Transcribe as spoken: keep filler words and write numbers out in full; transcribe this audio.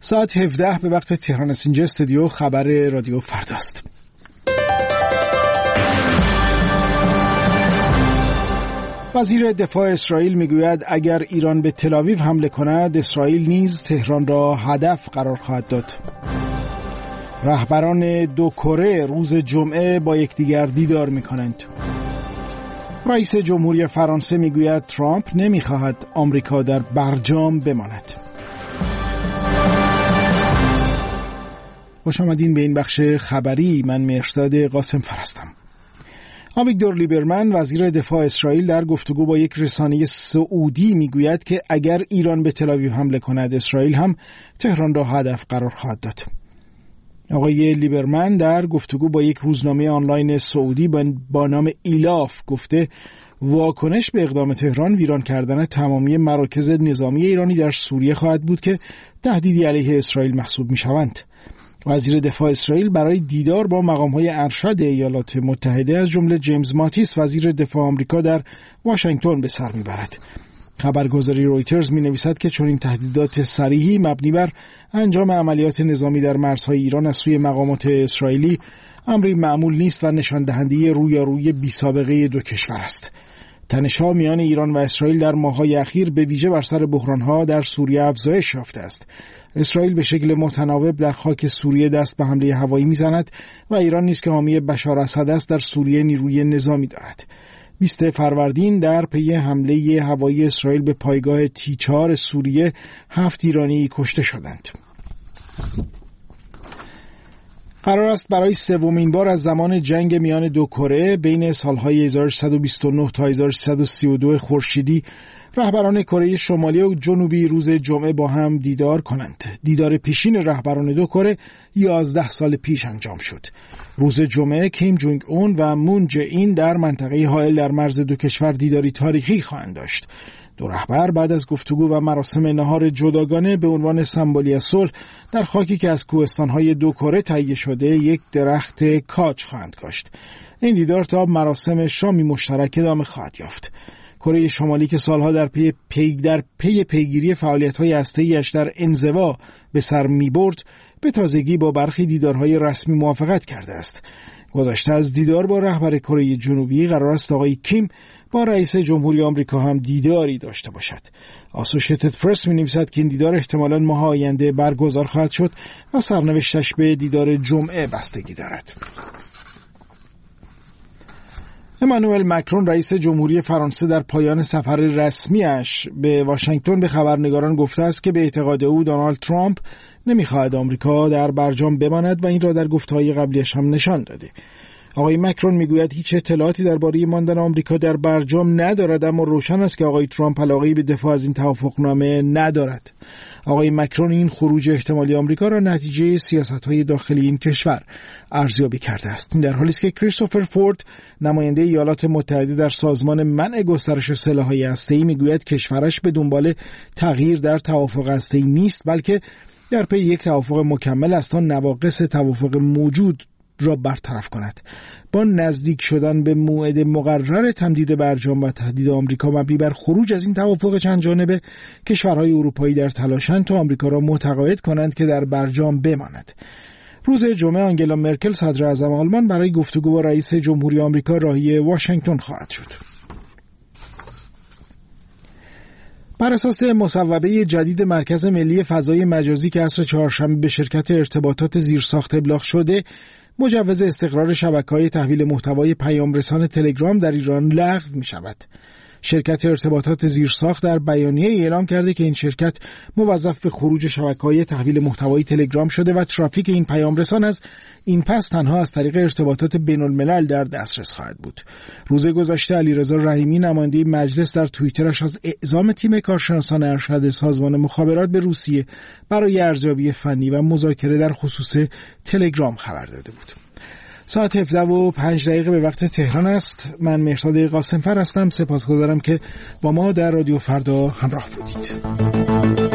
ساعت هفده به وقت تهران است. اینجا استودیو خبر رادیو فرداست. وزیر دفاع اسرائیل میگوید اگر ایران به تل‌آویو حمله کند، اسرائیل نیز تهران را هدف قرار خواهد داد. رهبران دو کره روز جمعه با یکدیگر دیدار می‌کنند. رئیس جمهوری فرانسه میگوید ترامپ نمی‌خواهد آمریکا در برجام بماند. خوش آمدین به این بخش خبری. من مهرزاد قاسم‌فر هستم. آویگدور لیبرمن وزیر دفاع اسرائیل در گفتگو با یک رسانه سعودی میگوید که اگر ایران به تل‌آویو حمله کند، اسرائیل هم تهران را هدف قرار خواهد داد. آقای لیبرمن در گفتگو با یک روزنامه آنلاین سعودی با نام ایلاف گفته واکنش به اقدام تهران ویران کردن تمامی مراکز نظامی ایرانی در سوریه خواهد بود که تهدیدی علیه اسرائیل محسوب می‌شوند. وزیر دفاع اسرائیل برای دیدار با مقام‌های ارشد ایالات متحده از جمله جیمز ماتیس وزیر دفاع آمریکا در واشنگتن به سر میبرد. خبرگزاری رویترز می‌نویسد که چنین تهدیدات صریحی مبنی بر انجام عملیات نظامی در مرزهای ایران از سوی مقامات اسرائیلی امری معمول نیست و نشان دهنده رویارویی بی‌سابقه دو کشور است. تنش‌ها میان ایران و اسرائیل در ماه‌های اخیر به ویژه بر سر بحران‌ها در سوریه افزایش یافته است. اسرائیل به شکل متناوب در خاک سوریه دست به حمله هوایی می‌زند و ایران نیز که حامی بشار اسد است در سوریه نیروی نظامی دارد. بیست فروردین در پی حمله هوایی اسرائیل به پایگاه تی چهار سوریه هفت ایرانی کشته شدند. قرار است برای سومین بار از زمان جنگ میان دو کره بین سالهای هزار و سیصد و بیست و نه تا هزار و سیصد و سی و دو خورشیدی رهبران کره شمالی و جنوبی روز جمعه با هم دیدار کنند. دیدار پیشین رهبران دو کره یازده سال پیش انجام شد. روز جمعه کیم جونگ اون و مون جه این در منطقه حائل در مرز دو کشور دیداری تاریخی خواهند داشت. دو رهبر بعد از گفتگو و مراسم نهار جداگانه به عنوان سمبولی صلح در خاکی که از کوهستان‌های دو کره تهیه شده یک درخت کاج خواهند کاشت. این دیدار تا مراسم شامی مشترک ادامه خواهد یافت. کره شمالی که سالها در پی پی در پی پیگیری فعالیت‌های هسته‌ای‌اش در انزوا به سر می‌برد، به تازگی با برخی دیدارهای رسمی موافقت کرده است. گذشته از دیدار با رهبر کره جنوبی قرار است آقای کیم با رئیس جمهوری آمریکا هم دیداری داشته باشد. آسوشیتد پرس می‌نویسد که این دیدار احتمالاً ماه آینده برگزار خواهد شد و سرنوشتش به دیدار جمعه بستگی دارد. امانوئل مکرون رئیس جمهوری فرانسه در پایان سفر رسمیش به واشنگتن به خبرنگاران گفته است که به اعتقاد او دونالد ترامپ نمی‌خواهد آمریکا در برجام بماند و این را در گفته‌های قبلیش هم نشان داده. آقای مکرون میگوید هیچ اطلاعاتی درباره ماندن آمریکا در برجام ندارد، اما روشن است که آقای ترامپ علاقه‌ای به دفاع از این توافقنامه ندارد. آقای مکرون این خروج احتمالی آمریکا را نتیجه سیاست‌های داخلی این کشور ارزیابی کرده است. این در حالی است که کریستوفر فورد نماینده ایالات متحده در سازمان منع گسترش سلاح‌های هسته‌ای میگوید کشورش به دنبال تغییر در توافق هسته‌ای نیست، بلکه در پی یک توافق مکمل است تا نواقص توافق موجود را برطرف کند. با نزدیک شدن به موعد مقرر تمدید برجام و تهدید آمریکا مبنی بر خروج از این توافق چند جانبه، کشورهای اروپایی در تلاشند تا آمریکا را متقاعد کنند که در برجام بماند. روز جمعه آنگلا مرکل صدر اعظم آلمان برای گفتگو با رئیس جمهوری آمریکا راهی واشنگتن خواهد شد. بر اساس مصوبه جدید مرکز ملی فضای مجازی که عصر چهارشنبه به شرکت ارتباطات زیرساخت ابلاغ شده، مجوز استقرار شبکه‌های تحویل محتوای پیامرسان تلگرام در ایران لغو می‌شود. شرکت ارتباطات زیرساخت در بیانیه اعلام کرده که این شرکت موظف به خروج شبکه‌های تحویل محتوای تلگرام شده و ترافیک این پیامرسان از این پس تنها از طریق ارتباطات بین‌الملل در دسترس خواهد بود. روز گذشته علیرضا رحیمی نماینده مجلس در توییترش از اعزام تیم کارشناسان ارشد سازمان مخابرات به روسیه برای ارزیابی فنی و مذاکره در خصوص تلگرام خبر داده بود. ساعت هفده و پنج دقیقه به وقت تهران است. من مهرزاد قاسم‌فر هستم. سپاسگزارم که با ما در رادیو فردا همراه بودید.